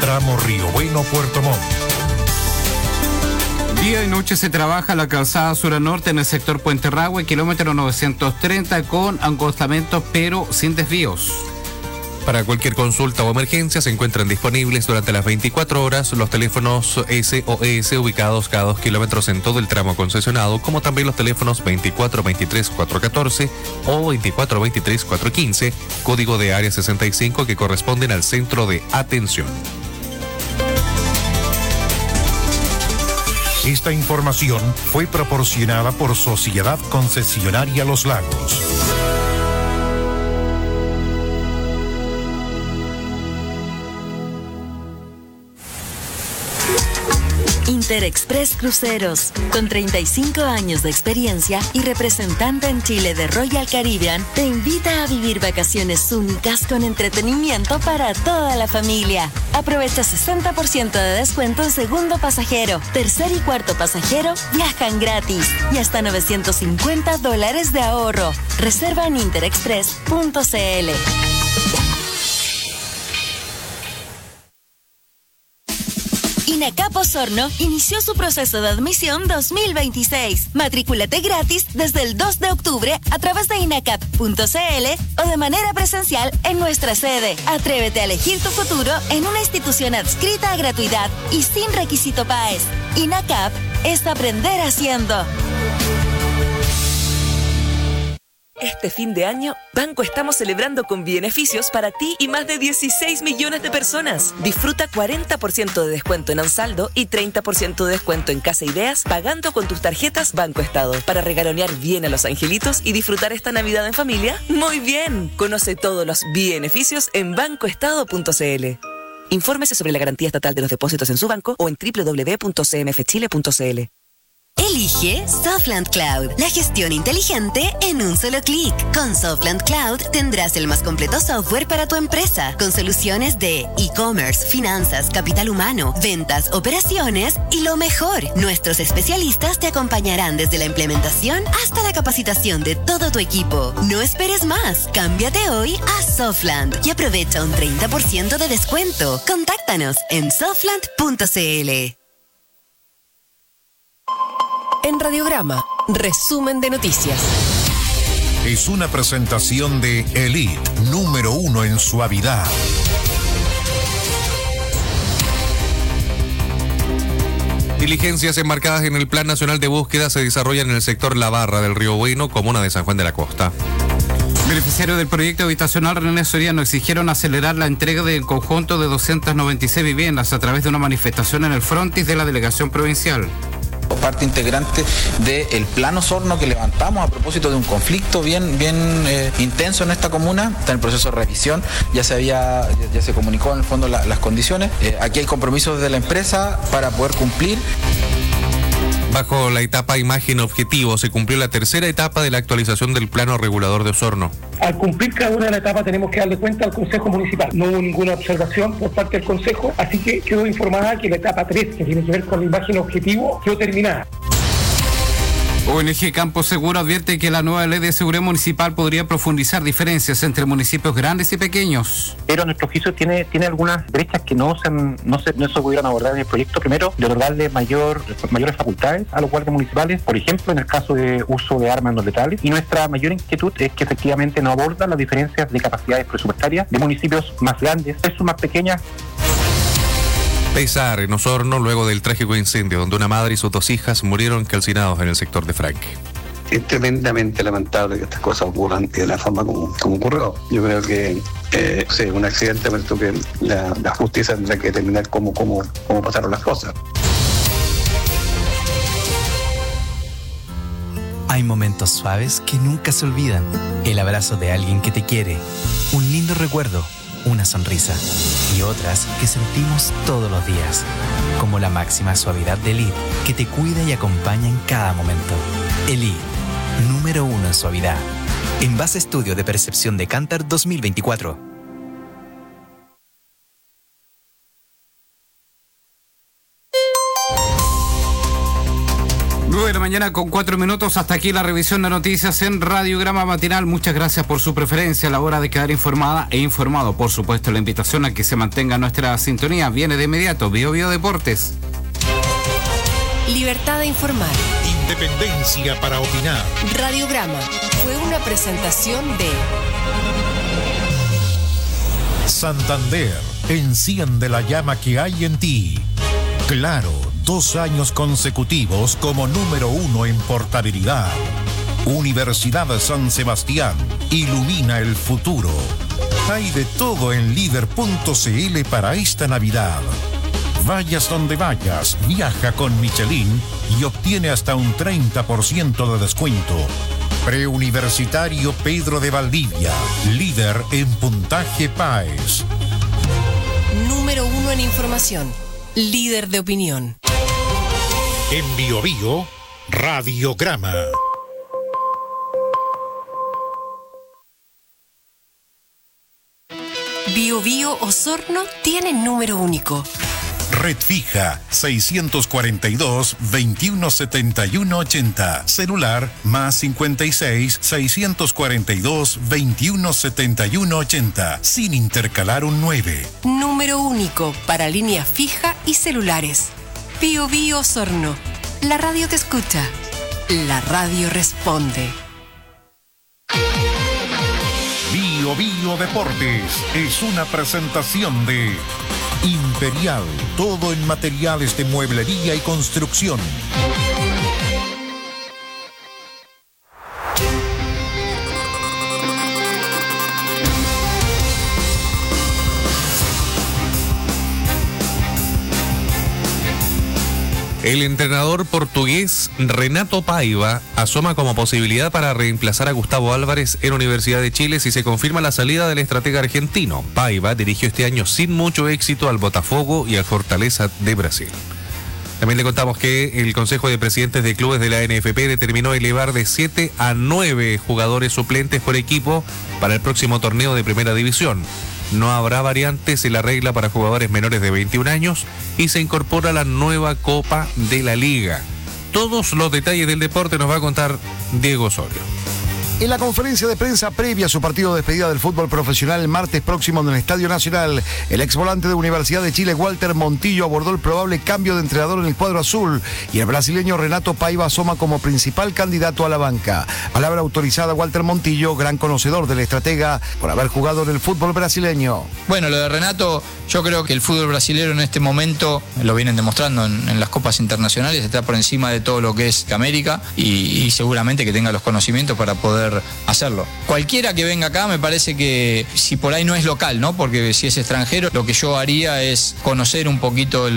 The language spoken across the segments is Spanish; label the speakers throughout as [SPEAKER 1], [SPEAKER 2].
[SPEAKER 1] tramo Río Bueno-Puerto Montt.
[SPEAKER 2] Día y noche se trabaja la calzada sur a norte en el sector Puente Rahue, kilómetro 930, con angostamientos pero sin desvíos.
[SPEAKER 3] Para cualquier consulta o emergencia se encuentran disponibles durante las 24 horas los teléfonos SOS ubicados cada 2 kilómetros en todo el tramo concesionado, como también los teléfonos 2423-414 o 2423-415, código de área 65, que corresponden al centro de atención.
[SPEAKER 1] Esta información fue proporcionada por Sociedad Concesionaria Los Lagos.
[SPEAKER 4] Interexpress Cruceros, con 35 años de experiencia y representante en Chile de Royal Caribbean, te invita a vivir vacaciones únicas con entretenimiento para toda la familia. Aprovecha 60% de descuento en segundo pasajero, tercer y cuarto pasajero viajan gratis y hasta $950 de ahorro. Reserva en interexpress.cl. INACAP Osorno inició su proceso de admisión 2026. Matrículate gratis desde el 2 de octubre a través de inacap.cl o de manera presencial en nuestra sede. Atrévete a elegir tu futuro en una institución adscrita a gratuidad y sin requisito PAES. INACAP es aprender haciendo.
[SPEAKER 5] Este fin de año, Banco estamos celebrando con beneficios para ti y más de 16 millones de personas. Disfruta 40% de descuento en Ansaldo y 30% de descuento en Casa Ideas pagando con tus tarjetas Banco Estado para regalonear bien a los angelitos y disfrutar esta Navidad en familia. ¡Muy bien! Conoce todos los beneficios en bancoestado.cl. Infórmese sobre la garantía estatal de los depósitos en su banco o en www.cmfchile.cl.
[SPEAKER 4] Elige Softland Cloud, la gestión inteligente en un solo clic. Con Softland Cloud tendrás el más completo software para tu empresa, con soluciones de e-commerce, finanzas, capital humano, ventas, operaciones y lo mejor, nuestros especialistas te acompañarán desde la implementación hasta la capacitación de todo tu equipo. No esperes más, cámbiate hoy a Softland y aprovecha un 30% de descuento. Contáctanos en softland.cl.
[SPEAKER 6] En Radiograma, resumen de noticias.
[SPEAKER 1] Es una presentación de Elite, número 1 en suavidad.
[SPEAKER 3] Diligencias enmarcadas en el Plan Nacional de Búsqueda se desarrollan en el sector La Barra del Río Bueno, comuna de San Juan de la Costa.
[SPEAKER 2] Beneficiarios del proyecto habitacional René Soriano exigieron acelerar la entrega del conjunto de 296 viviendas a través de una manifestación en el frontis de la delegación provincial.
[SPEAKER 7] Parte integrante del plan Osorno que levantamos a propósito de un conflicto bien intenso en esta comuna. Está en el proceso de revisión, ya se comunicó en el fondo las condiciones. Aquí hay compromisos de la empresa para poder cumplir.
[SPEAKER 3] Bajo la etapa Imagen Objetivo se cumplió la tercera etapa de la actualización del plano regulador de Osorno.
[SPEAKER 8] Al cumplir cada una de las etapas tenemos que darle cuenta al Consejo Municipal. No hubo ninguna observación por parte del Consejo, así que quedó informada que la etapa 3, que tiene que ver con la imagen objetivo, quedó terminada.
[SPEAKER 2] ONG Campo Seguro advierte que la nueva ley de seguridad municipal podría profundizar diferencias entre municipios grandes y pequeños.
[SPEAKER 9] Pero a nuestro juicio tiene algunas brechas que no se pudieron abordar en el proyecto. Primero, de otorgarle mayores facultades a los guardias municipales, por ejemplo, en el caso de uso de armas no letales. Y nuestra mayor inquietud es que efectivamente no aborda las diferencias de capacidades presupuestarias de municipios más grandes versus más pequeñas.
[SPEAKER 3] Pesar en Osorno luego del trágico incendio donde una madre y sus 2 hijas murieron calcinados en el sector de Franque.
[SPEAKER 10] Es tremendamente lamentable que estas cosas ocurran de la forma como ocurrió. Yo creo que un accidente, pero que la justicia tendrá que determinar cómo pasaron las cosas.
[SPEAKER 11] Hay momentos suaves que nunca se olvidan. El abrazo de alguien que te quiere, un lindo recuerdo, una sonrisa, y otras que sentimos todos los días, como la máxima suavidad de Elite, que te cuida y acompaña en cada momento. Elite, número 1 en suavidad. En base a estudio de percepción de Kantar 2024.
[SPEAKER 2] 9 de la mañana con 4 minutos. Hasta aquí la revisión de noticias en Radiograma Matinal. Muchas gracias por su preferencia a la hora de quedar informada e informado. Por supuesto, la invitación a que se mantenga nuestra sintonía viene de inmediato. Bio Deportes.
[SPEAKER 6] Libertad de informar.
[SPEAKER 1] Independencia para opinar.
[SPEAKER 6] Radiograma fue una presentación de
[SPEAKER 1] Santander, enciende la llama que hay en ti. Claro, 2 años consecutivos como número 1 en portabilidad. Universidad San Sebastián, ilumina el futuro. Hay de todo en líder.cl para esta Navidad. Vayas donde vayas, viaja con Michelin y obtiene hasta un 30% de descuento. Preuniversitario Pedro de Valdivia, líder en puntaje PAES.
[SPEAKER 6] número 1 en información, líder de opinión.
[SPEAKER 1] En Bio Bio, Radiograma.
[SPEAKER 6] Bio Osorno tiene número único.
[SPEAKER 1] Red fija 642-2171-80. Celular más 56-642-2171-80. Sin intercalar un 9.
[SPEAKER 6] Número único para línea fija y celulares. Bio Osorno. La radio te escucha. La radio responde.
[SPEAKER 1] Bio Deportes es una presentación de Imperial, todo en materiales de mueblería y construcción.
[SPEAKER 3] El entrenador portugués Renato Paiva asoma como posibilidad para reemplazar a Gustavo Álvarez en Universidad de Chile si se confirma la salida del estratega argentino. Paiva dirigió este año sin mucho éxito al Botafogo y al Fortaleza de Brasil. También le contamos que el Consejo de Presidentes de Clubes de la NFP determinó elevar de 7 a 9 jugadores suplentes por equipo para el próximo torneo de Primera División. No habrá variantes en la regla para jugadores menores de 21 años y se incorpora la nueva Copa de la Liga. Todos los detalles del deporte nos va a contar Diego Osorio.
[SPEAKER 12] En la conferencia de prensa previa a su partido de despedida del fútbol profesional el martes próximo en el Estadio Nacional, el ex volante de Universidad de Chile, Walter Montillo, abordó el probable cambio de entrenador en el cuadro azul y el brasileño Renato Paiva asoma como principal candidato a la banca. Palabra autorizada a Walter Montillo, gran conocedor del estratega por haber jugado en el fútbol brasileño.
[SPEAKER 13] Bueno, lo de Renato, yo creo que el fútbol brasileño en este momento, lo vienen demostrando en las copas internacionales, está por encima de todo lo que es América y seguramente que tenga los conocimientos para poder hacerlo. Cualquiera que venga acá me parece que si por ahí no es local, ¿no? Porque si es extranjero, lo que yo haría es conocer un poquito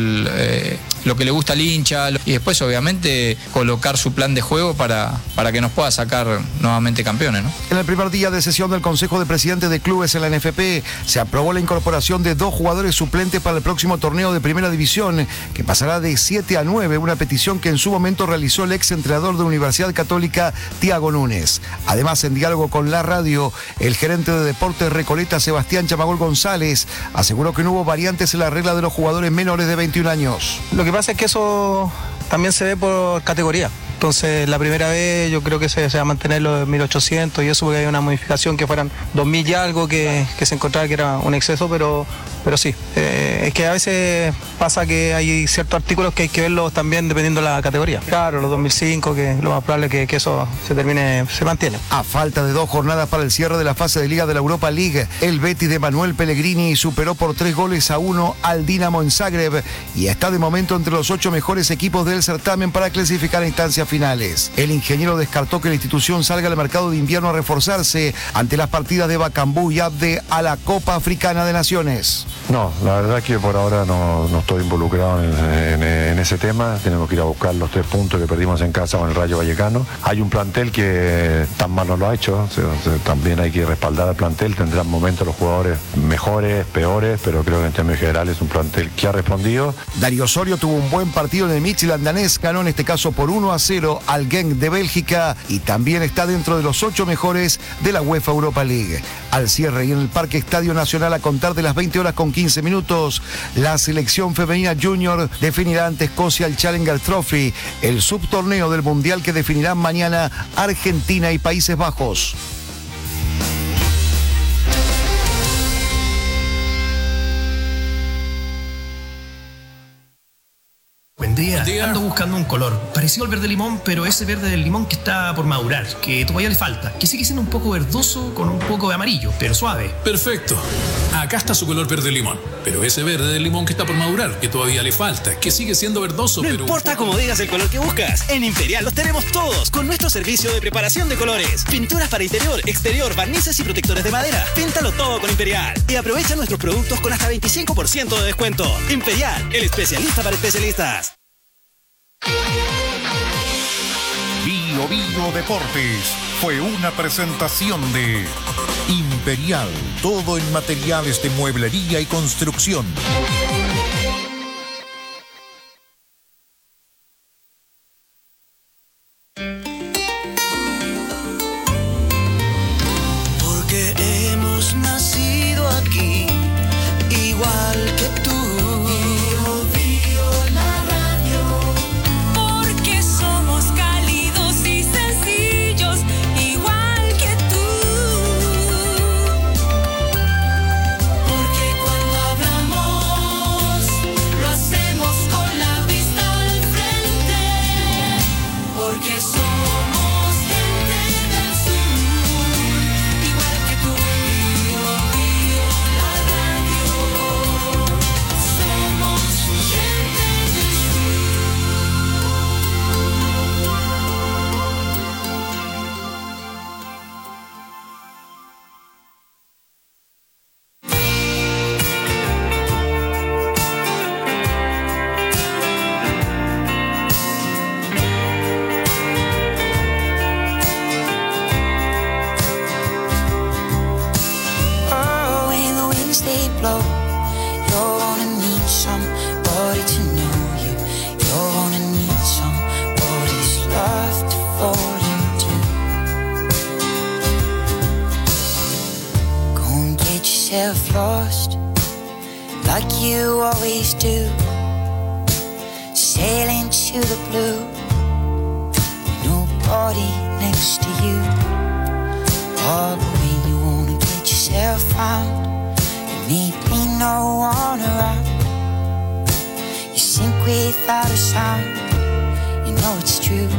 [SPEAKER 13] lo que le gusta al hincha y después obviamente colocar su plan de juego para que nos pueda sacar nuevamente campeones, ¿no?
[SPEAKER 12] En el primer día de sesión del Consejo de Presidentes de Clubes en la NFP se aprobó la incorporación de 2 jugadores suplentes para el próximo torneo de Primera División que pasará de 7 a 9, una petición que en su momento realizó el ex entrenador de Universidad Católica, Tiago Núñez. Además, en diálogo con la radio, el gerente de Deportes Recoleta, Sebastián Chamagol González, aseguró que no hubo variantes en la regla de los jugadores menores de 21 años.
[SPEAKER 14] Lo que pasa es que eso también se ve por categoría. Entonces, la primera vez yo creo que se va a mantener los 1.800 y eso porque hay una modificación que fueran 2.000 y algo que se encontraba que era un exceso, pero sí. Es que a veces pasa que hay ciertos artículos que hay que verlos también dependiendo de la categoría. Claro, los 2005, que lo más probable es que eso se mantiene.
[SPEAKER 12] A falta de 2 jornadas para el cierre de la fase de Liga de la Europa League, el Betis de Manuel Pellegrini superó por 3-1 al Dinamo en Zagreb y está de momento entre los 8 mejores equipos del certamen para clasificar a instancias finales. El ingeniero descartó que la institución salga al mercado de invierno a reforzarse ante las partidas de Bacambú y Abde a la Copa Africana de Naciones.
[SPEAKER 15] No, la verdad que por ahora no estoy involucrado en ese tema. Tenemos que ir a buscar los 3 puntos que perdimos en casa con el Rayo Vallecano. Hay un plantel que tan mal no lo ha hecho, también hay que respaldar al plantel. Tendrán momentos los jugadores mejores, peores, pero creo que en términos generales es un plantel que ha respondido.
[SPEAKER 12] Darío Osorio tuvo un buen partido en el Midtjylland danés, ganó en este caso por 1-0 al Genk de Bélgica y también está dentro de los 8 mejores de la UEFA Europa League. Al cierre y en el Parque Estadio Nacional a contar de las 20 horas con 15 minutos. La selección femenina junior definirá ante Escocia el Challenger Trophy, el subtorneo del Mundial que definirán mañana Argentina y Países Bajos.
[SPEAKER 16] Buen día. Ando buscando un color parecido al verde limón, pero ese verde del limón que está por madurar, que todavía le falta, que sigue siendo un poco verdoso con un poco de amarillo, pero suave.
[SPEAKER 17] Perfecto. Acá está su color verde limón, pero ese verde del limón que está por madurar, que todavía le falta, que sigue siendo verdoso,
[SPEAKER 18] no
[SPEAKER 17] pero...
[SPEAKER 18] No importa cómo digas el color que buscas, en Imperial los tenemos todos, con nuestro servicio de preparación de colores. Pinturas para interior, exterior, barnices y protectores de madera. Píntalo todo con Imperial y aprovecha nuestros productos con hasta 25% de descuento. Imperial, el especialista para especialistas.
[SPEAKER 1] Bio Bio Deportes fue una presentación de Imperial, todo en materiales de mueblería y construcción.
[SPEAKER 19] Porque hemos nacido aquí, igual que tú.
[SPEAKER 20] Lost like you always do, sailing to the blue, nobody next to you. Oh, but when you wanna get yourself found, there may be no one around. You sink without a sound, you know it's true.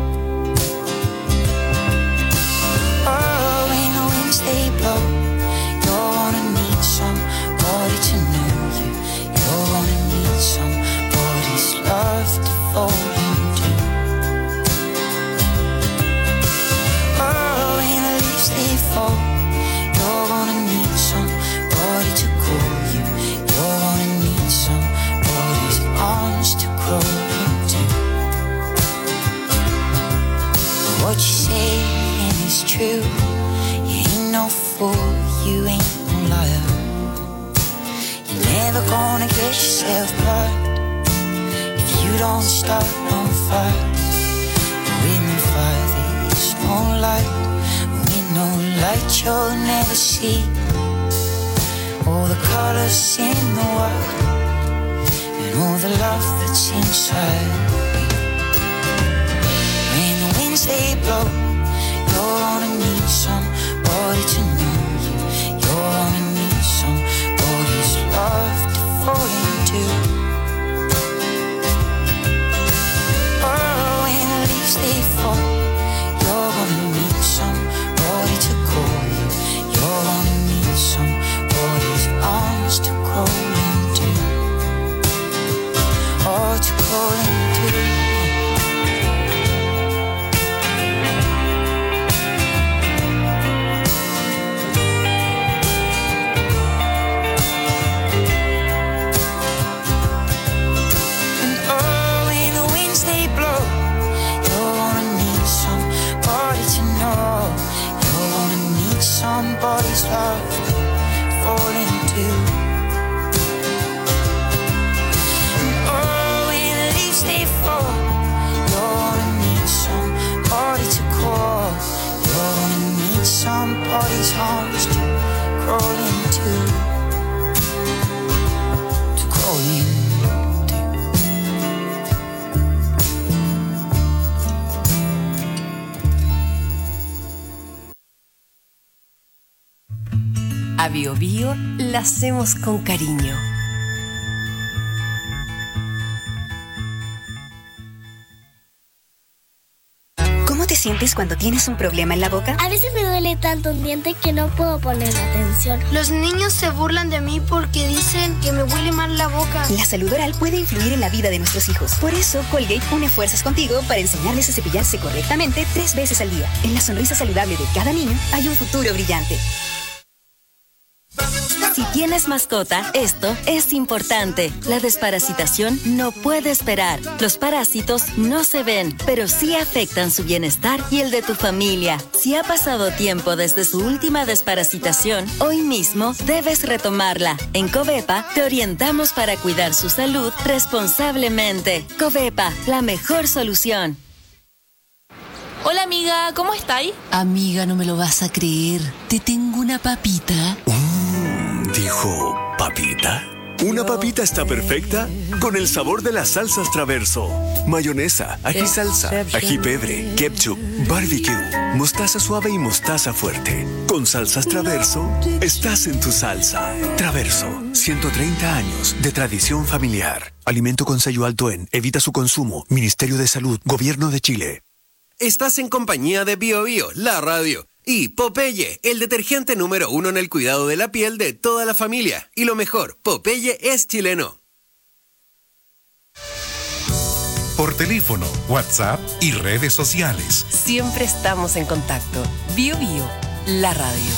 [SPEAKER 20] Oh, when the winds they blow, you're gonna need somebody to know you. You're gonna need somebody's love to fall into. Oh, when the leaves they fall, you're gonna need somebody to call you. You're gonna need somebody's arms to crawl into. What you say is true. You ain't no fool, you ain't no liar. You're never gonna get yourself plugged if you don't start on fire. With no fire there is no light. With no light you'll never see all the colors in the world and all the love that's inside me. When the winds they blow, you're gonna need somebody to know you. You're gonna need somebody's love to fall into. Oh, when the leaves they fall, you're gonna need somebody to call you. You're gonna need somebody's arms to crawl into. Oh, to crawl into. Somebody's love to fall into. And oh, when the leaves they fall, you're gonna need somebody to call. You're gonna need somebody's arms to crawl into.
[SPEAKER 6] A Bio Bio la hacemos con cariño.
[SPEAKER 4] ¿Cómo te sientes cuando tienes un problema en la boca?
[SPEAKER 21] A veces me duele tanto un diente que no puedo poner atención. Los niños se burlan de mí porque dicen que me huele mal la boca.
[SPEAKER 4] La salud oral puede influir en la vida de nuestros hijos. Por eso, Colgate une fuerzas contigo para enseñarles a cepillarse correctamente 3 veces al día. En la sonrisa saludable de cada niño hay un futuro brillante.
[SPEAKER 22] Si tienes mascota, esto es importante. La desparasitación no puede esperar. Los parásitos no se ven, pero sí afectan su bienestar y el de tu familia. Si ha pasado tiempo desde su última desparasitación, hoy mismo debes retomarla. En Covepa te orientamos para cuidar su salud responsablemente. Covepa, la mejor solución.
[SPEAKER 23] Hola amiga, ¿cómo estáis?
[SPEAKER 24] Amiga, no me lo vas a creer. Te tengo una papita.
[SPEAKER 25] Dijo, ¿papita? Una papita está perfecta con el sabor de las salsas Traverso. Mayonesa, ají salsa, ají pebre, ketchup, barbecue, mostaza suave y mostaza fuerte. Con salsas Traverso, estás en tu salsa. Traverso, 130 años de tradición familiar. Alimento con sello alto en, evita su consumo. Ministerio de Salud, Gobierno de Chile.
[SPEAKER 26] Estás en compañía de Bio Bio, la radio. Y Popeye, el detergente número 1 en el cuidado de la piel de toda la familia. Y lo mejor, Popeye es chileno.
[SPEAKER 1] Por teléfono, WhatsApp y redes sociales.
[SPEAKER 6] Siempre estamos en contacto. Bio Bio, la radio.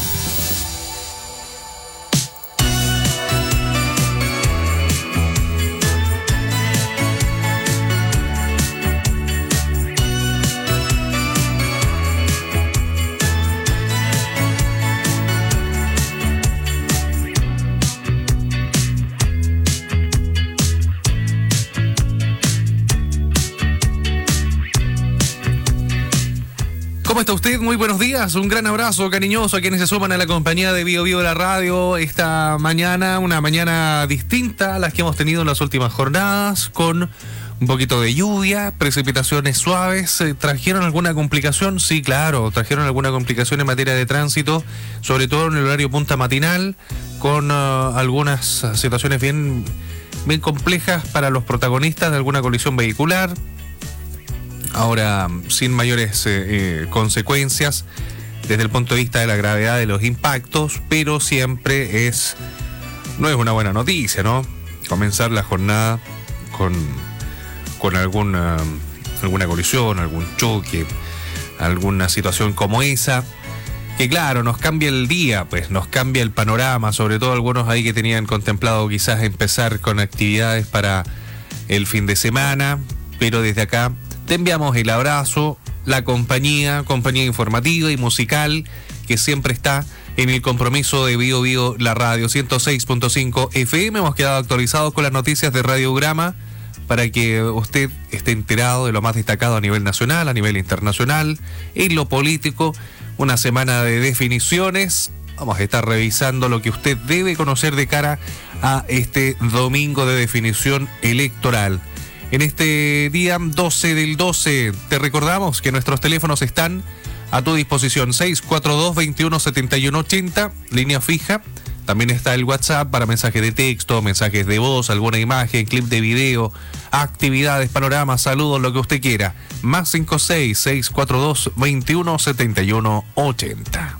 [SPEAKER 3] ¿Cómo está usted? Muy buenos días. Un gran abrazo cariñoso a quienes se suman a la compañía de Bio Bio de la radio esta mañana, una mañana distinta a las que hemos tenido en las últimas jornadas, con un poquito de lluvia, precipitaciones suaves. ¿Trajeron alguna complicación? Sí, claro, trajeron alguna complicación en materia de tránsito, sobre todo en el horario punta matinal, con algunas situaciones bien complejas para los protagonistas de alguna colisión vehicular. Ahora, sin mayores consecuencias desde el punto de vista de la gravedad de los impactos, pero siempre no es una buena noticia, ¿no? Comenzar la jornada con alguna colisión, algún choque, alguna situación como esa, que claro, nos cambia el día, pues nos cambia el panorama, sobre todo algunos ahí que tenían contemplado quizás empezar con actividades para el fin de semana, pero desde acá te enviamos el abrazo, la compañía informativa y musical que siempre está en el compromiso de Bio Bio, la radio 106.5 FM. Hemos quedado actualizados con las noticias de Radiograma para que usted esté enterado de lo más destacado a nivel nacional, a nivel internacional, en lo político. Una semana de definiciones. Vamos a estar revisando lo que usted debe conocer de cara a este domingo de definición electoral. En este día 12 del 12, te recordamos que nuestros teléfonos están a tu disposición. 642-217180, línea fija. También está el WhatsApp para mensajes de texto, mensajes de voz, alguna imagen, clip de video, actividades, panoramas, saludos, lo que usted quiera. Más 56-642-217180.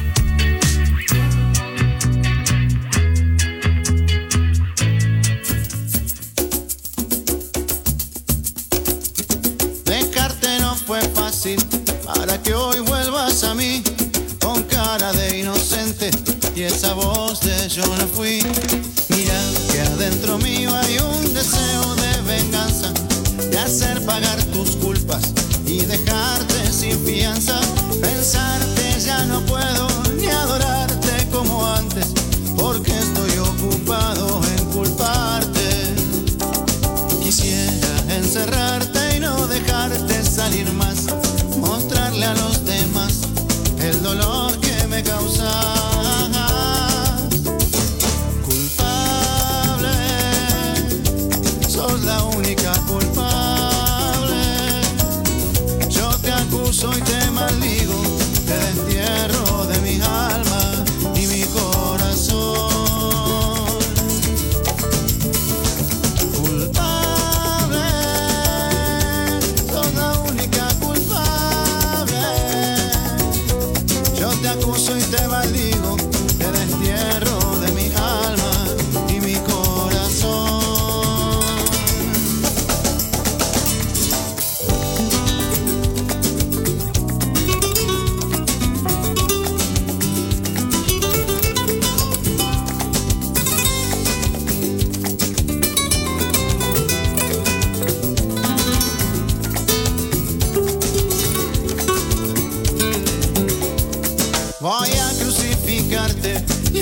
[SPEAKER 27] Para que hoy vuelvas a mí con cara de inocente y esa voz de yo no fui. Mira que adentro mío hay un deseo de venganza, de hacer pagar tus culpas y dejarte sin fianza. Pensarte ya no puedo ni adorarte como antes, porque estoy ocupado en culparte. Quisiera encerrarte y no dejarte salir más, mostrarle a los demás el dolor que me causas. Culpable, sos la única culpable. Yo te acuso y te maldigo, te destierro de mi alma y mi corazón.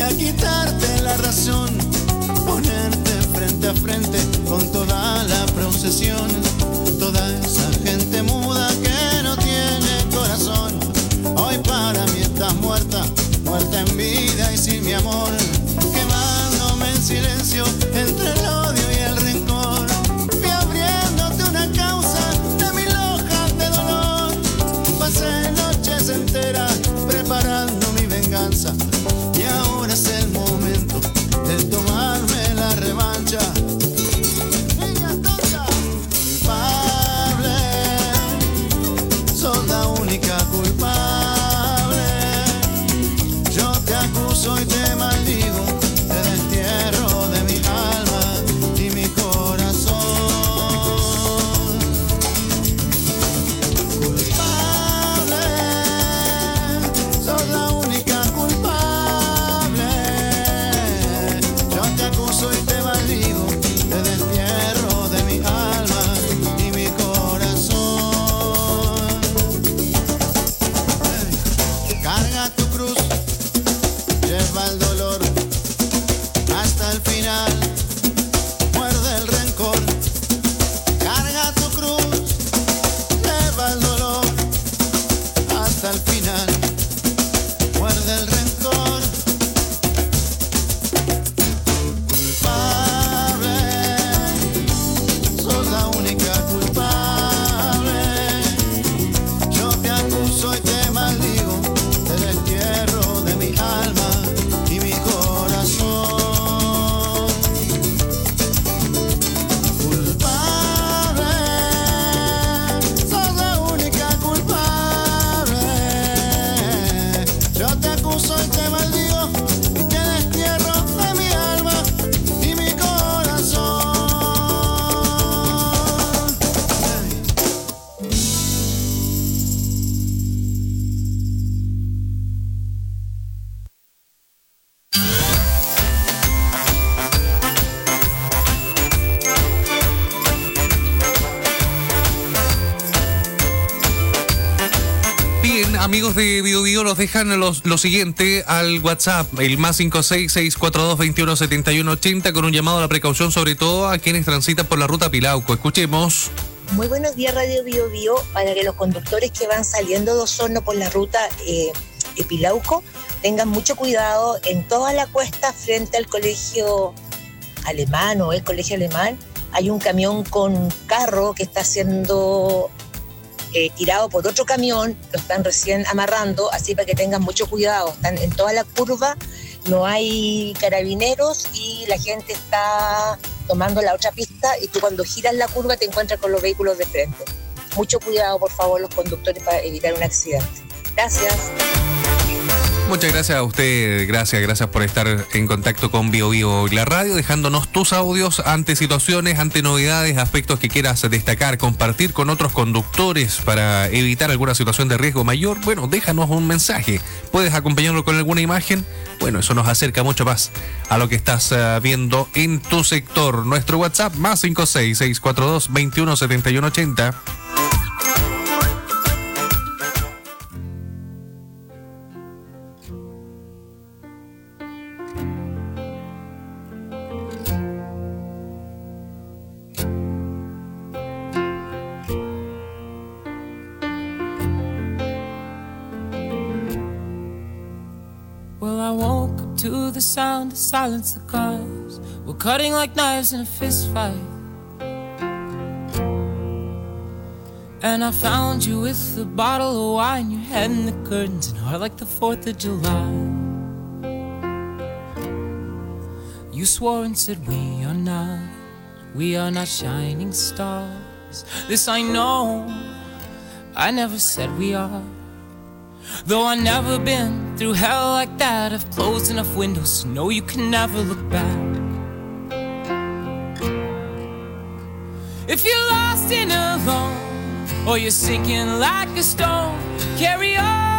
[SPEAKER 27] a quitarte la razón, ponerte frente a frente con toda la procesión, toda esa gente muda que no tiene corazón. Hoy para mí estás muerta, muerta en vida y sin mi amor, quemándome en silencio entre el odio y el rencor. Fui abriéndote una causa de mil hojas de dolor, pasé noches enteras preparando mi venganza y ahora es el momento de tomarme la revancha. Niña tonta, culpable, sos la única culpable. Yo te acuso y te maldigo, te destierro de mi alma y mi corazón. Culpable, sos la única culpable. Yo te acuso y te maldigo, te destierro de mi alma y mi corazón. Carga tu cruz, lleva el dolor hasta el final, muerde el rencor. Carga tu cruz, lleva el dolor hasta el final, muerde el rencor. Culpable, sos la única culpable. Yo te acuso y te maldigo, te destierro de mi alma y mi corazón. Culpable, sos la única culpable. Yo te acuso y te maldigo y te destierro de mi alma y mi corazón.
[SPEAKER 3] Bien, amigos de Bio Bio, nos dejan lo siguiente al WhatsApp, el más 56642217180, con un llamado a la precaución, sobre todo a quienes transitan por la ruta Pilauco. Escuchemos.
[SPEAKER 2] Muy buenos días, Radio Bio Bio. Para que los conductores que van saliendo de Osorno por la ruta Pilauco tengan mucho cuidado en toda la cuesta frente al colegio alemán o el colegio alemán. Hay un camión con carro que está siendo tirado por otro camión, lo están recién amarrando, así para que tengan mucho cuidado. Están en toda la curva, no hay carabineros y la gente está tomando la otra pista y tú cuando giras la curva te encuentras con los vehículos de frente. Mucho cuidado, por favor, los conductores, para evitar un accidente. Gracias.
[SPEAKER 3] Muchas gracias a usted, gracias por estar en contacto con Bio Bio y la radio, dejándonos tus audios ante situaciones, ante novedades, aspectos que quieras destacar, compartir con otros conductores para evitar alguna situación de riesgo mayor. Bueno, déjanos un mensaje, puedes acompañarlo con alguna imagen. Bueno, eso nos acerca mucho más a lo que estás viendo en tu sector. Nuestro WhatsApp, más 56642217180.
[SPEAKER 5] Well, I woke up to the sound of silence. The cars were cutting like knives in a fist fight. And I found you with a bottle of wine, your head in the curtains, and heart like the 4th of July. You swore and said we are not shining stars. This I know, I never said we are. Though I've never been through hell like that, I've closed enough windows to know you can never look back. If you're lost and alone, or you're sinking like a stone, carry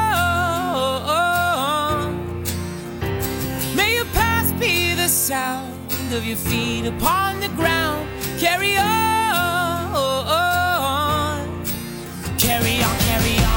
[SPEAKER 5] on. May your past be the sound of your feet upon the ground. Carry on. Carry on, carry on.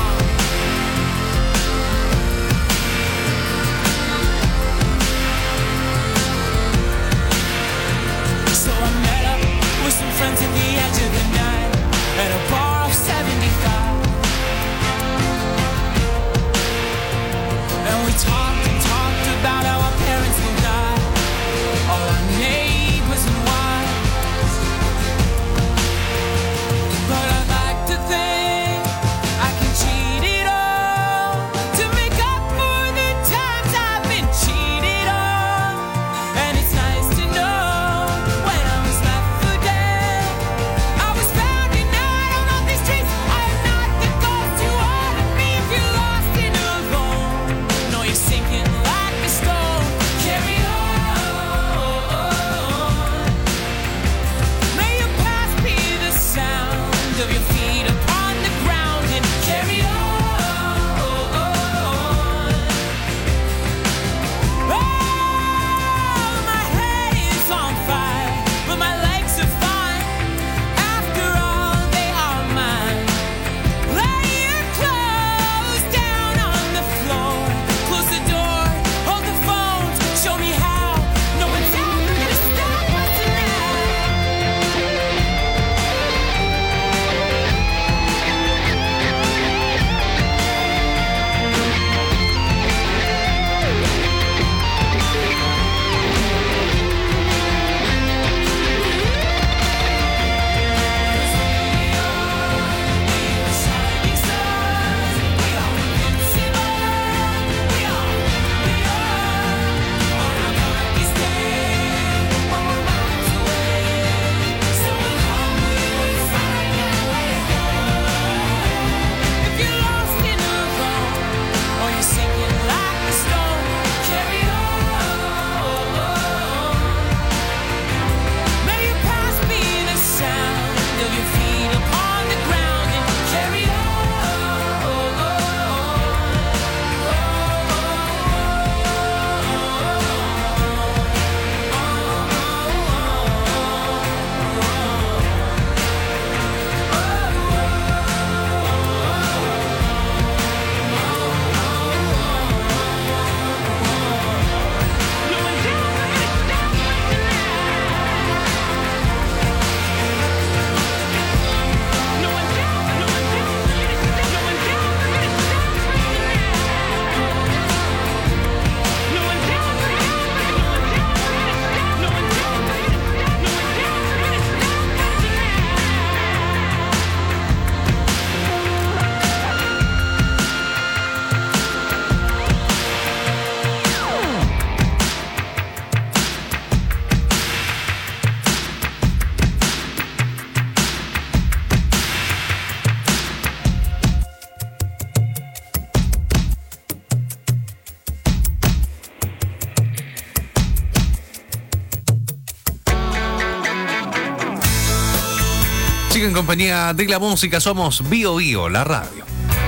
[SPEAKER 3] Sigue en compañía de la música, somos Bio Bio, la radio.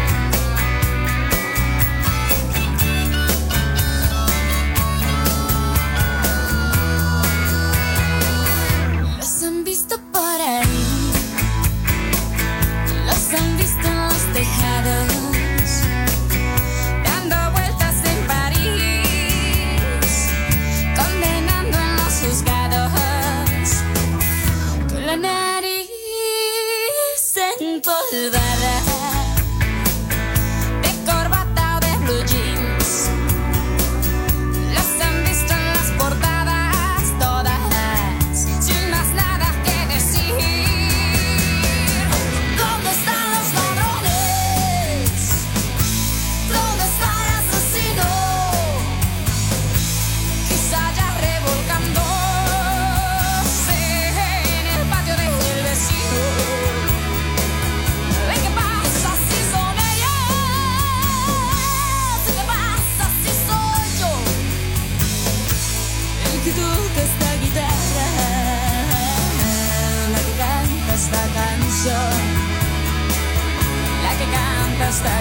[SPEAKER 21] Los han visto por ahí, los han visto en los tejados, dando vueltas en París, condenando en los juzgados, con la nariz empolvada, de corbata o de blue jeans. Los han visto en las portadas todas, sin más nada que decir. ¿Dónde están los ladrones? ¿Dónde está el asesino? Quizá ya revolcándose en el patio del vecino. ¿Qué pasa si son ellos? ¿Qué pasa si soy yo el que toca esta guitarra, la que canta esta canción, la que canta esta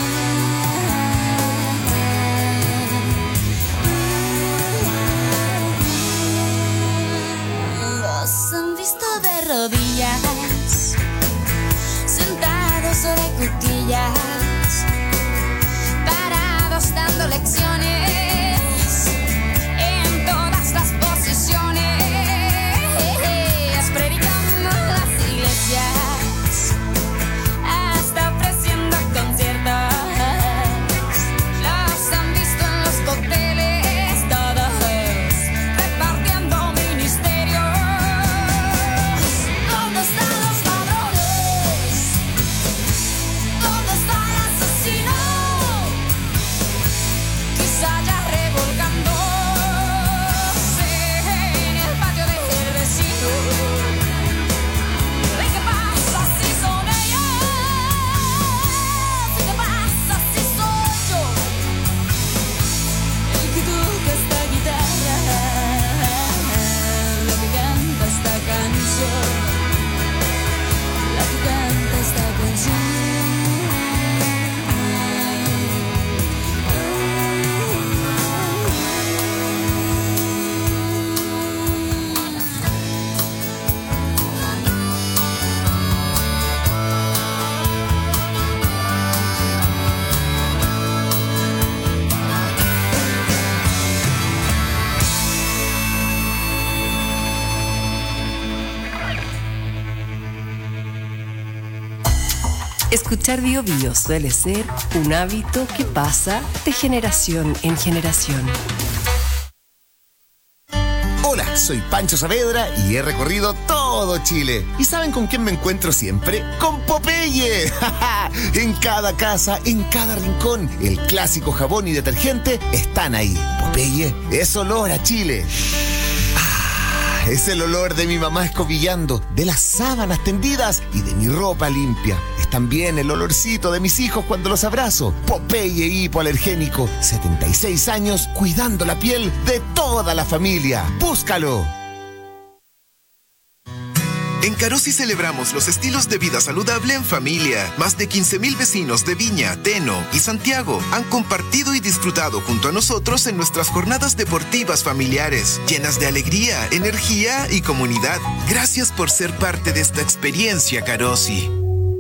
[SPEAKER 21] canción? Los han visto de rodillas, sentados sobre cuclillas, parados dando lecciones en todas las posiciones, predicando en las iglesias, hasta ofreciendo conciertos. Los han visto en los cócteles todos, repartiendo ministerios. ¿Dónde están los ladrones? ¿Dónde está el asesino? Quizá ya revolcándose en el patio del vecino. ¿Qué pasa si son ellos? ¿Qué pasa si soy yo el que toca esta guitarra, lo que canta esta canción, la que canta esta canción?
[SPEAKER 6] Escuchar Bio Bio suele ser un hábito que pasa de generación en generación.
[SPEAKER 7] Hola, soy Pancho Saavedra y he recorrido todo Chile. ¿Y saben con quién me encuentro siempre? ¡Con Popeye! En cada casa, en cada rincón, el clásico jabón y detergente están ahí. Popeye es olor a Chile. Es el olor de mi mamá escobillando, de las sábanas tendidas y de mi ropa limpia. Es también el olorcito de mis hijos cuando los abrazo. Popeye hipoalergénico, 76 años cuidando la piel de toda la familia. ¡Búscalo!
[SPEAKER 8] En Carosi celebramos los estilos de vida saludable en familia. Más de 15,000 vecinos de Viña, Teno y Santiago han compartido y disfrutado junto a nosotros en nuestras jornadas deportivas familiares, llenas de alegría, energía y comunidad. Gracias por ser parte de esta experiencia, Carosi.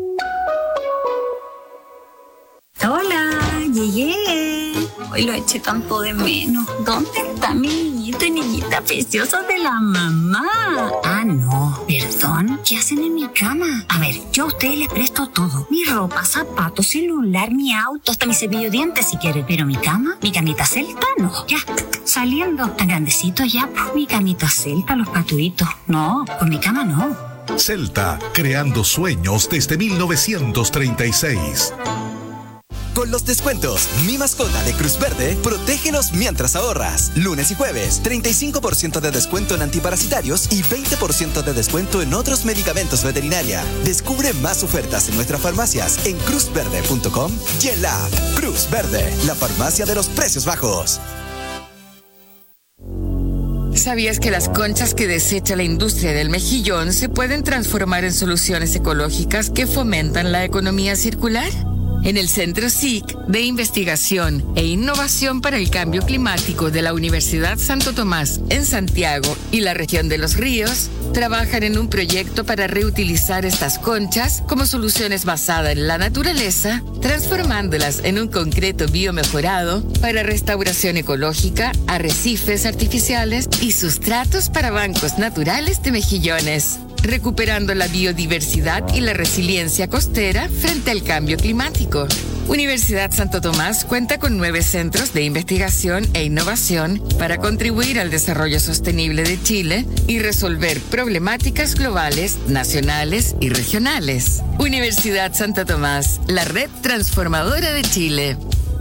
[SPEAKER 9] Hola, llegué. Hoy lo eché tanto de menos. ¿Dónde está mi niñito y niñita preciosa de la mamá? Ah, no, perdón. ¿Qué hacen en mi cama? A ver, yo a ustedes les presto todo. Mi ropa, zapatos, celular, mi auto, hasta mi cepillo de dientes si quieren. Pero mi cama, mi camita celta, no. Ya, saliendo. Tan grandecito ya, pues mi camita celta, los patuitos. No, con mi cama no.
[SPEAKER 1] Celta, creando sueños desde 1936.
[SPEAKER 18] Con los descuentos Mi Mascota de Cruz Verde, protégelos mientras ahorras. Lunes y jueves, 35% de descuento en antiparasitarios y 20% de descuento en otros medicamentos veterinaria. Descubre más ofertas en nuestras farmacias en cruzverde.com y en la app Cruz Verde, la farmacia de los precios bajos.
[SPEAKER 10] ¿Sabías que las conchas que desecha la industria del mejillón se pueden transformar en soluciones ecológicas que fomentan la economía circular? En el Centro SIC de Investigación e Innovación para el Cambio Climático de la Universidad Santo Tomás en Santiago y la región de Los Ríos, trabajan en un proyecto para reutilizar estas conchas como soluciones basadas en la naturaleza, transformándolas en un concreto biomejorado para restauración ecológica, arrecifes artificiales y sustratos para bancos naturales de mejillones, recuperando la biodiversidad y la resiliencia costera frente al cambio climático. Universidad Santo Tomás cuenta con 9 centros de investigación e innovación para contribuir al desarrollo sostenible de Chile y resolver problemáticas globales, nacionales y regionales. Universidad Santo Tomás, la red transformadora de Chile.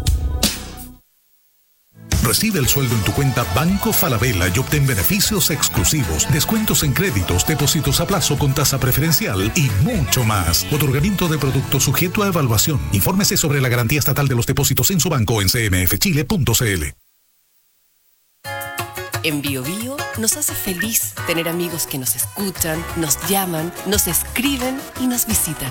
[SPEAKER 11] Recibe el sueldo en tu cuenta Banco Falabella y obtén beneficios exclusivos, descuentos en créditos, depósitos a plazo con tasa preferencial y mucho más. Otorgamiento de productos sujeto a evaluación. Infórmese sobre la garantía estatal de los depósitos en su banco en cmfchile.cl.
[SPEAKER 6] En BioBio nos hace feliz tener amigos que nos escuchan, nos llaman, nos escriben y nos visitan.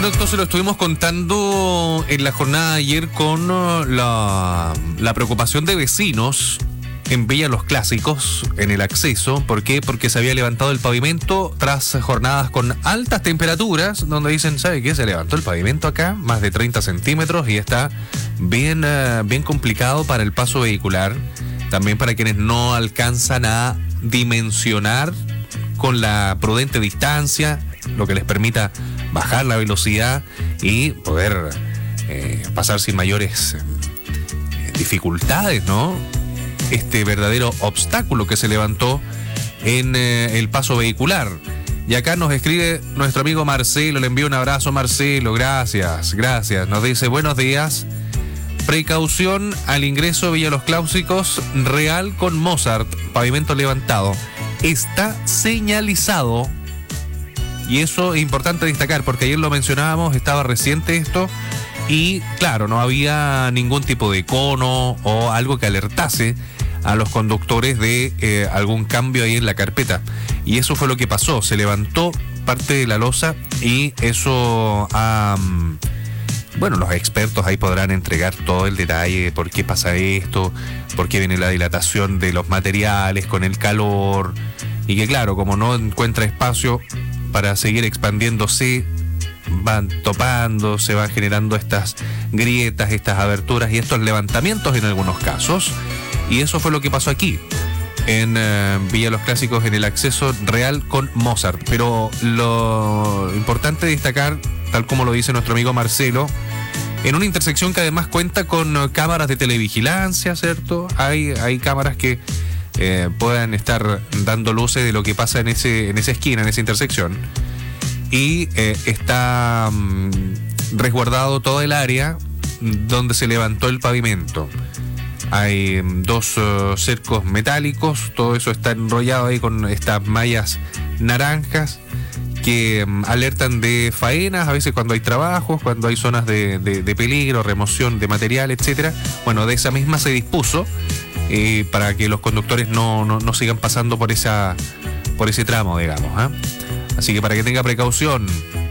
[SPEAKER 3] Bueno, entonces lo estuvimos contando en la jornada de ayer con la preocupación de vecinos en Villa Los Clásicos, en el acceso. ¿Por qué? Porque se había levantado el pavimento tras jornadas con altas temperaturas, donde dicen, ¿sabe qué? Se levantó el pavimento acá, más de 30 centímetros, y está bien complicado para el paso vehicular. También para quienes no alcanzan a dimensionar con la prudente distancia, lo que les permita bajar la velocidad y poder pasar sin mayores dificultades, ¿no? Este verdadero obstáculo que se levantó en el paso vehicular. Y acá nos escribe nuestro amigo Marcelo, le envío un abrazo, Marcelo, gracias. Nos dice, buenos días, precaución al ingreso Villa Los Clásicos, Real con Mozart, pavimento levantado, está señalizado. Y eso es importante destacar, porque ayer lo mencionábamos, estaba reciente esto, y claro, no había ningún tipo de cono o algo que alertase a los conductores de algún cambio ahí en la carpeta. Y eso fue lo que pasó, se levantó parte de la losa y eso bueno, los expertos ahí podrán entregar todo el detalle de por qué pasa esto, por qué viene la dilatación de los materiales con el calor, y que claro, como no encuentra espacio para seguir expandiéndose, van topando, se van generando estas grietas, estas aberturas y estos levantamientos en algunos casos. Y eso fue lo que pasó aquí, en Villa Los Clásicos, en el acceso Real con Mozart. Pero lo importante destacar, tal como lo dice nuestro amigo Marcelo, en una intersección que además cuenta con cámaras de televigilancia, ¿cierto? Hay cámaras que puedan estar dando luces de lo que pasa en esa esquina, en esa intersección. Y está resguardado todo el área donde se levantó el pavimento. Hay dos cercos metálicos, todo eso está enrollado ahí con estas mallas naranjas que alertan de faenas, a veces cuando hay trabajos, cuando hay zonas de peligro, remoción de material, etcétera. Bueno, de esa misma se dispuso para que los conductores no sigan pasando por ese tramo, digamos, ¿eh? Así que para que tenga precaución.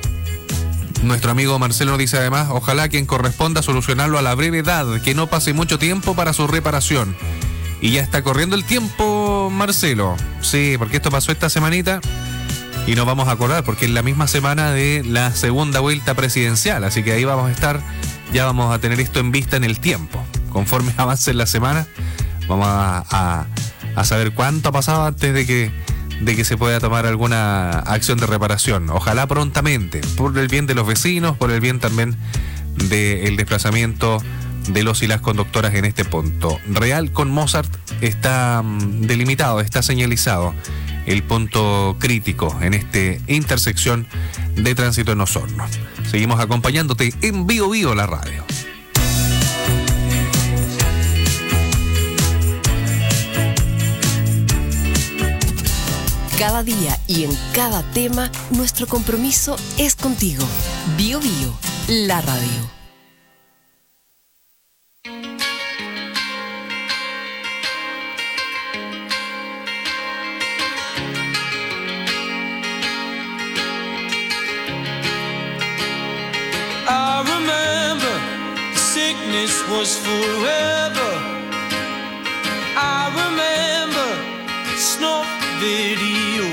[SPEAKER 3] Nuestro amigo Marcelo nos dice además, ojalá quien corresponda solucionarlo a la brevedad, que no pase mucho tiempo para su reparación. Y ya está corriendo el tiempo, Marcelo. Sí, porque esto pasó esta semanita y nos vamos a acordar, porque es la misma semana de la segunda vuelta presidencial. Así que ahí vamos a estar, ya vamos a tener esto en vista en el tiempo. Conforme avance la semana, vamos a saber cuánto ha pasado antes de que se pueda tomar alguna acción de reparación. Ojalá prontamente, por el bien de los vecinos, por el bien también del desplazamiento de los y las conductoras en este punto. Real con Mozart está delimitado, está señalizado el punto crítico en esta intersección de tránsito en Osorno. Seguimos acompañándote en Bio Bio, la radio.
[SPEAKER 6] Cada día y en cada tema, nuestro compromiso es contigo. Bio Bio, la radio.
[SPEAKER 12] I remember the sickness was forever. I remember snuff videos,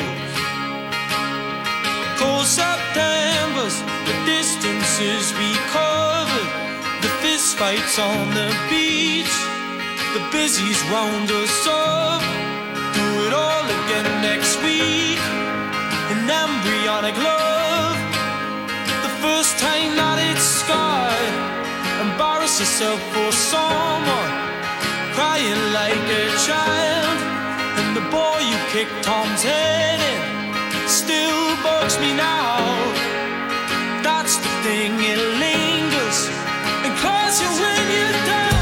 [SPEAKER 12] cold Septembers, the distances we covered, the fist fights on the beach, the busies round us up. Do it all again next week. An embryonic love, the first time that it's scarred. Embarrass yourself for someone, crying like a child. And the boy you kicked Tom's head in still bugs me now. That's the thing, it lingers and calls you when you're down.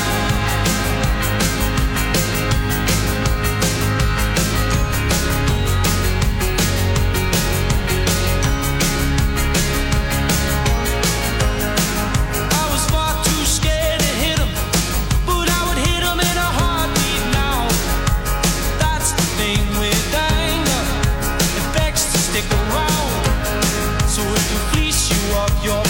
[SPEAKER 12] I was far too scared to hit him, but I would hit him in a heartbeat now. That's the thing with anger, it begs to stick around. So if you fleece you of your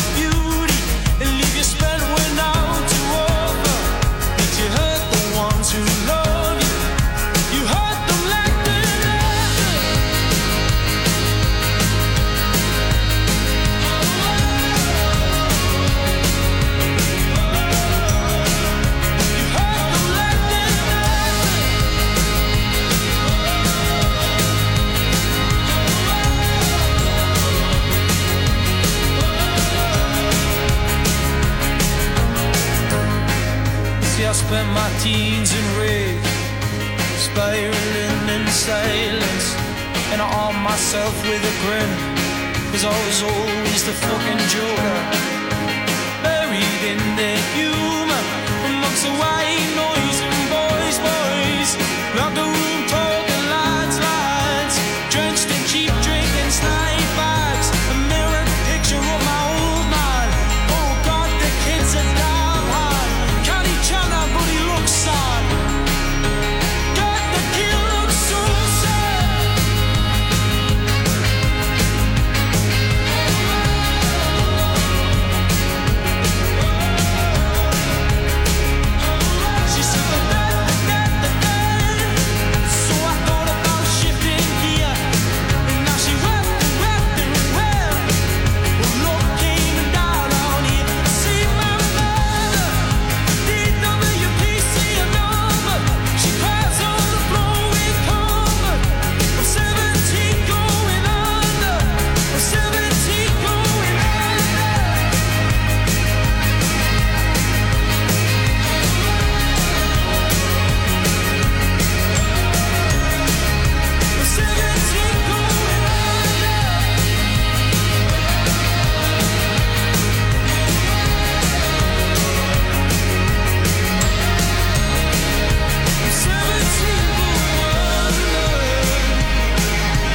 [SPEAKER 12] spent my teens in rage, spiraling in silence, and I armed myself with a grin, 'cause I was always the fucking joker, buried in their humor, amongst the white noise and boys, locked the room, talking lines, drenched in cheap drink and snipe bags, a mirrored picture of my old man. Oh God, the kid's a damn hard, can't he chant out, but he looks sad. God, the kid looks so sad. She said the dead. So I thought about shifting gear, and now she wept and wept. Well, love came and died on here. See my mother, DWPC number. She cries on the floor with comfort. I'm 17 going under. I'm 17 going under. I'm 17 going under. I'm 17 going under.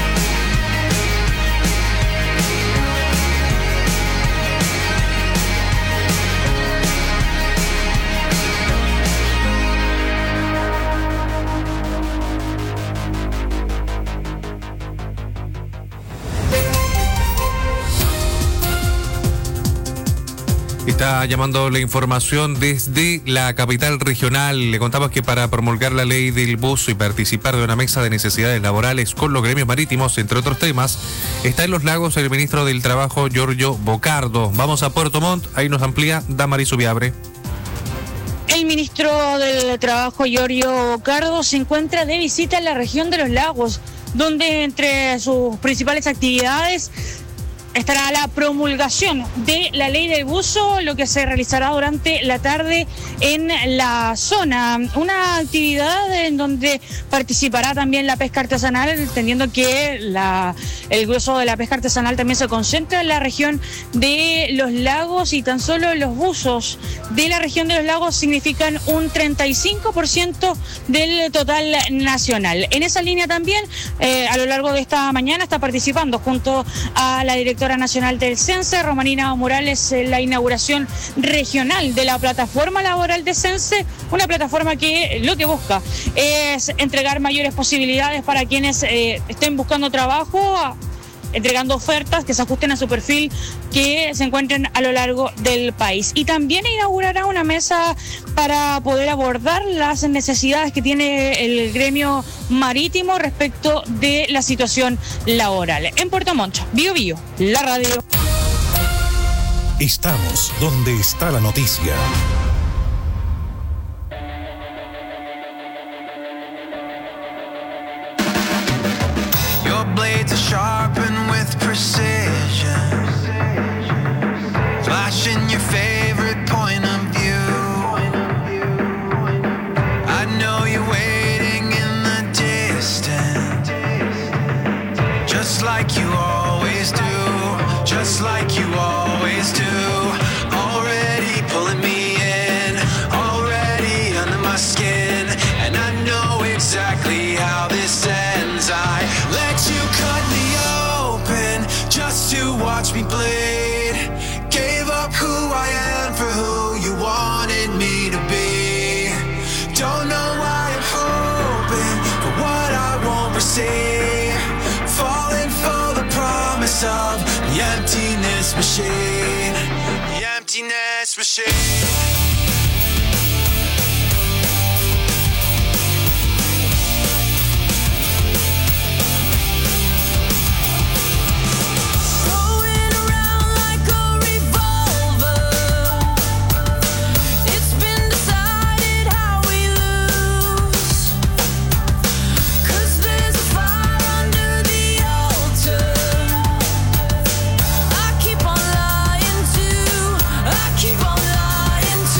[SPEAKER 3] Está llamando la información desde la capital regional. Le contamos que para promulgar la ley del buzo y participar de una mesa de necesidades laborales con los gremios marítimos, entre otros temas, está en Los Lagos el ministro del Trabajo, Giorgio Bocardo. Vamos a Puerto Montt, ahí nos amplía Damaris Subiabre.
[SPEAKER 13] El ministro del Trabajo, Giorgio Bocardo, se encuentra de visita en la región de Los Lagos, donde entre sus principales actividades estará la promulgación de la ley del buzo, lo que se realizará durante la tarde en la zona. Una actividad en donde participará también la pesca artesanal, entendiendo que el grueso de la pesca artesanal también se concentra en la región de Los Lagos, y tan solo los buzos de la región de Los Lagos significan un 35% del total nacional. En esa línea también, a lo largo de esta mañana está participando junto a la directora nacional del CENSE, Romanina Morales, en la inauguración regional de la plataforma laboral de CENSE, una plataforma que lo que busca es entregar mayores posibilidades para quienes estén buscando trabajo, entregando ofertas que se ajusten a su perfil, que se encuentren a lo largo del país. Y también inaugurará una mesa para poder abordar las necesidades que tiene el gremio marítimo respecto de la situación laboral. En Puerto Montt, Bio Bio, la radio.
[SPEAKER 1] Estamos donde está la noticia.
[SPEAKER 12] Your blades are sharpened with precision, flashing your favorite point of view. I know you're waiting in the distance, just like you always do, just like you always do. Already pulling me in, already under my skin, and I know exactly how this ends. I let you cut me open just to watch me bleed. Gave up who I am for who you wanted me to be. Don't know why I'm hoping for what I won't receive. Falling for the promise of the emptiness machine. The emptiness machine.
[SPEAKER 21] Keep on lying to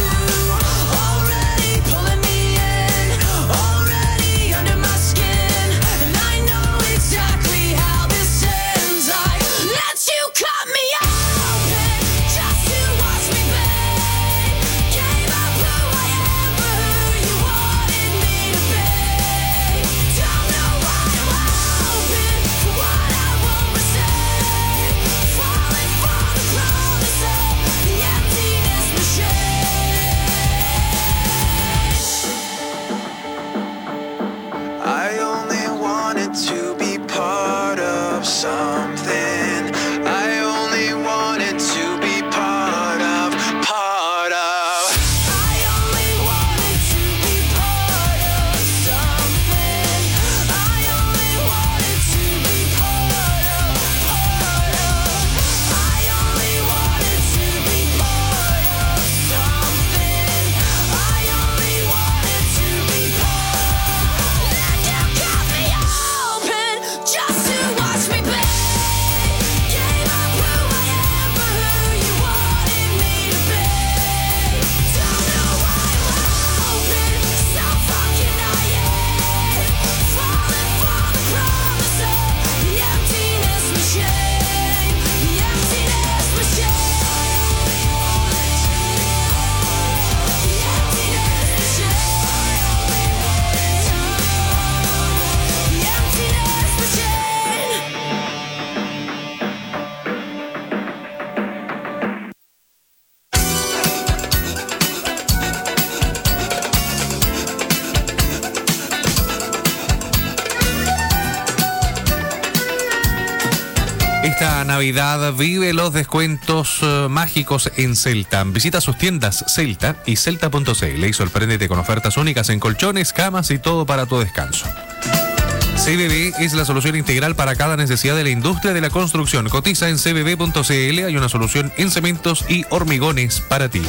[SPEAKER 3] esta Navidad vive los descuentos mágicos en Celta. Visita sus tiendas Celta y celta.cl y sorpréndete con ofertas únicas en colchones, camas y todo para tu descanso. CBB es la solución integral para cada necesidad de la industria de la construcción. Cotiza en cbb.cl, hay una solución en cementos y hormigones para ti.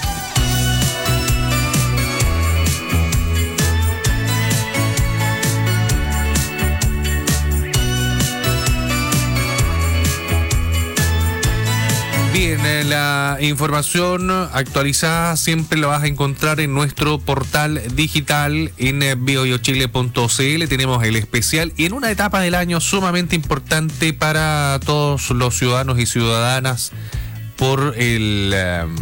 [SPEAKER 3] Bien, la información actualizada siempre la vas a encontrar en nuestro portal digital en biobiochile.cl. Tenemos el especial y en una etapa del año sumamente importante para todos los ciudadanos y ciudadanas por el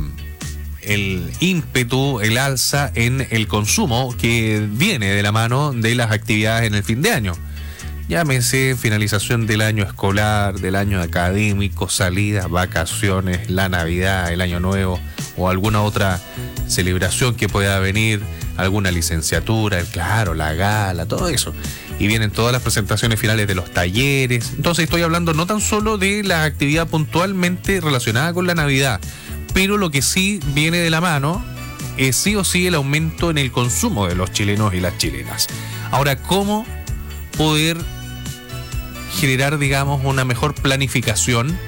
[SPEAKER 3] ímpetu, el alza en el consumo que viene de la mano de las actividades en el fin de año. Llámese finalización del año escolar, del año académico, salidas, vacaciones, la Navidad, el Año Nuevo o alguna otra celebración que pueda venir, alguna licenciatura, claro, la gala, todo eso. Y vienen todas las presentaciones finales de los talleres. Entonces estoy hablando no tan solo de la actividad puntualmente relacionada con la Navidad, pero lo que sí viene de la mano es sí o sí el aumento en el consumo de los chilenos y las chilenas. Ahora, ¿cómo poder generar, digamos, una mejor planificación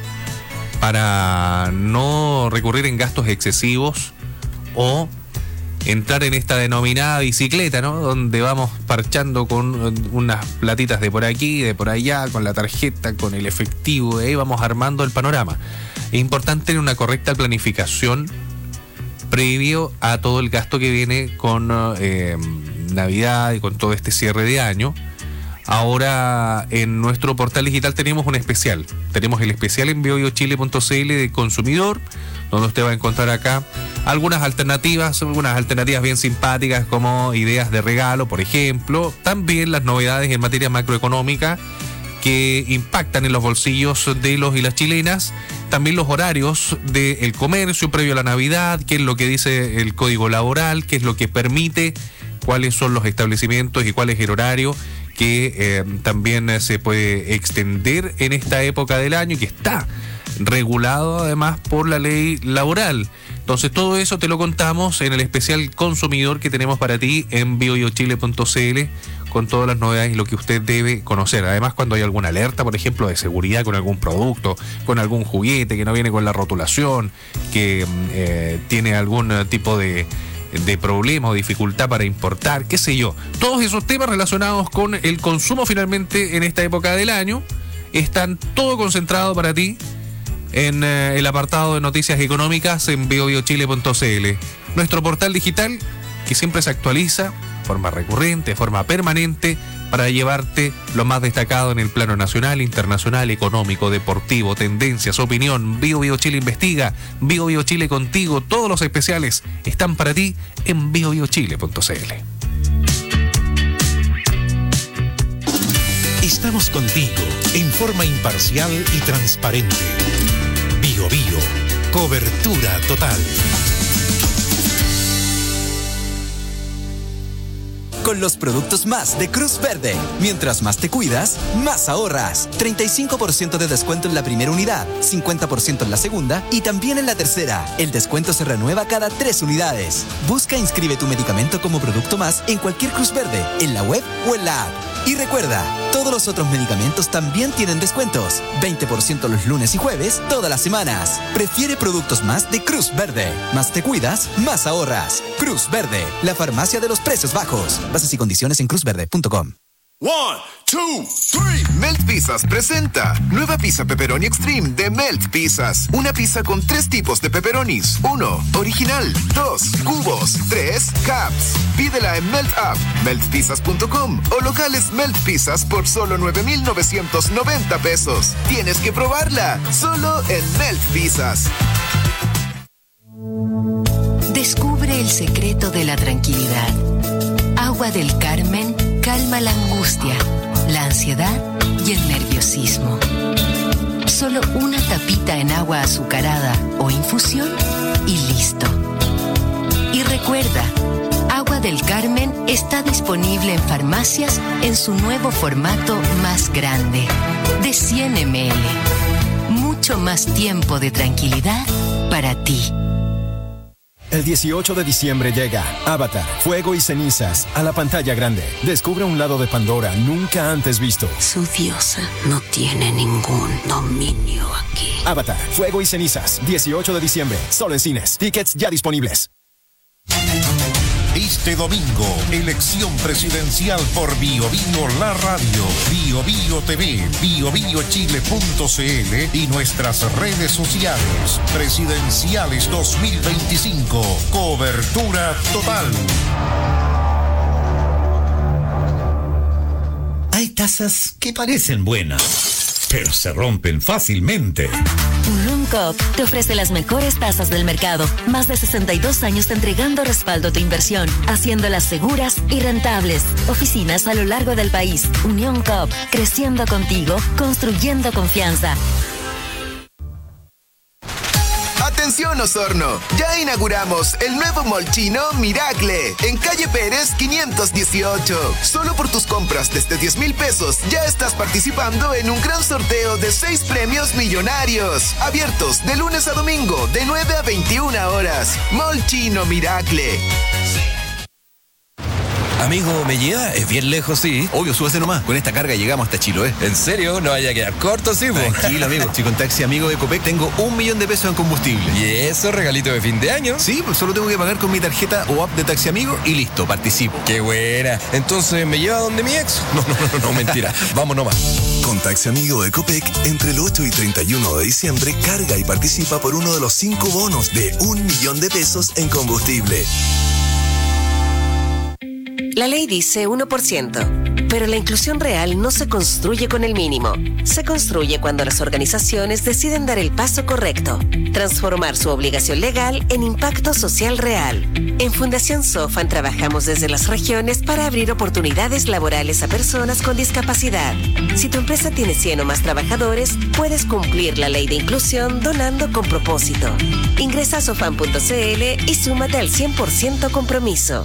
[SPEAKER 3] para no recurrir en gastos excesivos o entrar en esta denominada bicicleta, ¿no? Donde vamos parchando con unas platitas de por aquí, de por allá, con la tarjeta, con el efectivo, y ahí vamos armando el panorama. Es importante tener una correcta planificación previo a todo el gasto que viene con Navidad y con todo este cierre de año. Ahora en nuestro portal digital tenemos un especial. Tenemos el especial en biobiochile.cl de consumidor, donde usted va a encontrar acá algunas alternativas bien simpáticas como ideas de regalo, por ejemplo. También las novedades en materia macroeconómica que impactan en los bolsillos de los y las chilenas. También los horarios del comercio previo a la Navidad, qué es lo que dice el Código Laboral, qué es lo que permite, cuáles son los establecimientos y cuál es el horario que también se puede extender en esta época del año y que está regulado además por la ley laboral. Entonces todo eso te lo contamos en el especial consumidor que tenemos para ti en biobiochile.cl con todas las novedades y lo que usted debe conocer. Además, cuando hay alguna alerta, por ejemplo, de seguridad con algún producto, con algún juguete que no viene con la rotulación, que tiene algún tipo de problema o dificultad para importar, qué sé yo. Todos esos temas relacionados con el consumo finalmente en esta época del año están todo concentrado para ti en el apartado de noticias económicas en biobiochile.cl. Nuestro portal digital que siempre se actualiza de forma recurrente, de forma permanente, para llevarte lo más destacado en el plano nacional, internacional, económico, deportivo, tendencias, opinión. BioBioChile investiga, BioBioChile contigo. Todos los especiales están para ti en biobiochile.cl.
[SPEAKER 1] Estamos contigo en forma imparcial y transparente. BioBio, cobertura total.
[SPEAKER 4] Con los productos más de Cruz Verde. Mientras más te cuidas, más ahorras. 35% de descuento en la primera unidad, 50% en la segunda y también en la tercera. El descuento se renueva cada 3 unidades. Busca e inscribe tu medicamento como producto más en cualquier Cruz Verde, en la web o en la app. Y recuerda, todos los otros medicamentos también tienen descuentos. 20% los lunes y jueves, todas las semanas. Prefiere productos más de Cruz Verde. Más te cuidas, más ahorras. Cruz Verde, la farmacia de los precios bajos. Bases y condiciones en cruzverde.com.
[SPEAKER 8] 1, 2, 3. Melt Pizzas presenta nueva pizza pepperoni extreme de Melt Pizzas. Una pizza con 3 tipos de pepperonis. 1, original. 2, cubos. 3, caps. Pídela en Melt App, meltpizzas.com o locales Melt Pizzas por solo 9,990 pesos. Tienes que probarla, solo en Melt Pizzas.
[SPEAKER 22] Descubre el secreto de la tranquilidad. Agua del Carmen calma la angustia, la ansiedad y el nerviosismo. Solo una tapita en agua azucarada o infusión y listo. Y recuerda, Agua del Carmen está disponible en farmacias en su nuevo formato más grande, de 100 ml.
[SPEAKER 24] mucho más tiempo de tranquilidad para ti.
[SPEAKER 14] El 18 de diciembre llega Avatar, Fuego y Cenizas a la pantalla grande. Descubre un lado de Pandora nunca antes visto.
[SPEAKER 24] Su diosa no tiene ningún dominio aquí.
[SPEAKER 14] Avatar, Fuego y Cenizas, 18 de diciembre, solo en cines. Tickets ya disponibles.
[SPEAKER 1] Este domingo, elección presidencial por Bio Bio La Radio, Bio Bio TV, biobiochile.cl y nuestras redes sociales. Presidenciales 2025, cobertura total.
[SPEAKER 15] Hay tazas que parecen buenas, pero se rompen fácilmente.
[SPEAKER 22] Unioncop te ofrece las mejores tasas del mercado. Más de 62 años entregando respaldo a tu inversión, haciéndolas seguras y rentables. Oficinas a lo largo del país. Unioncop, creciendo contigo, construyendo confianza.
[SPEAKER 8] Atención Osorno, ya inauguramos el nuevo Mall Chino Miracle en calle Pérez 518. Solo por tus compras desde 10,000 pesos ya estás participando en un gran sorteo de 6 premios millonarios. Abiertos de lunes a domingo de 9 a 21 horas. Mall Chino Miracle.
[SPEAKER 16] Amigo, ¿me lleva? Es bien lejos, sí.
[SPEAKER 17] Obvio, súbase nomás. Con esta carga llegamos hasta Chiloé.
[SPEAKER 16] ¿En serio? ¿No vaya a quedar corto, sí, po?
[SPEAKER 17] Tranquilo, amigo. Si con Taxi Amigo de Copec tengo 1 millón de pesos en combustible.
[SPEAKER 16] ¿Y eso, regalito de fin de año?
[SPEAKER 17] Sí, pues solo tengo que pagar con mi tarjeta o app de Taxi Amigo y listo, participo.
[SPEAKER 16] ¡Qué buena! Entonces, ¿me lleva donde mi ex? No, mentira. Vamos nomás.
[SPEAKER 19] Con Taxi Amigo de Copec, entre el 8 y 31 de diciembre, carga y participa por uno de los 5 bonos de 1 millón de pesos en combustible.
[SPEAKER 20] La ley dice 1%, pero la inclusión real no se construye con el mínimo. Se construye cuando las organizaciones deciden dar el paso correcto, transformar su obligación legal en impacto social real. En Fundación Sofan trabajamos desde las regiones para abrir oportunidades laborales a personas con discapacidad. Si tu empresa tiene 100 o más trabajadores, puedes cumplir la ley de inclusión donando con propósito. Ingresa a sofan.cl y súmate al 100% compromiso.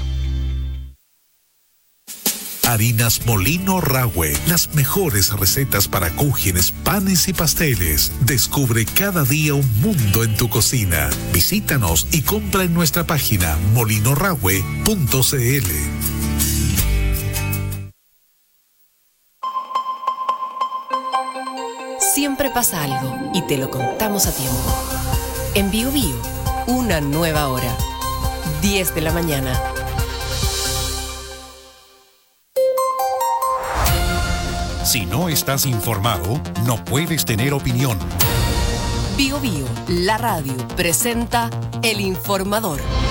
[SPEAKER 11] Harinas Molino Rahue, las mejores recetas para cúgenes, panes y pasteles. Descubre cada día un mundo en tu cocina. Visítanos y compra en nuestra página molinorahue.cl.
[SPEAKER 6] Siempre pasa algo y te lo contamos a tiempo. En Bio Bio, una nueva hora. 10 de la mañana.
[SPEAKER 1] Si no estás informado, no puedes tener opinión.
[SPEAKER 6] Bio Bio, la radio, presenta El Informador.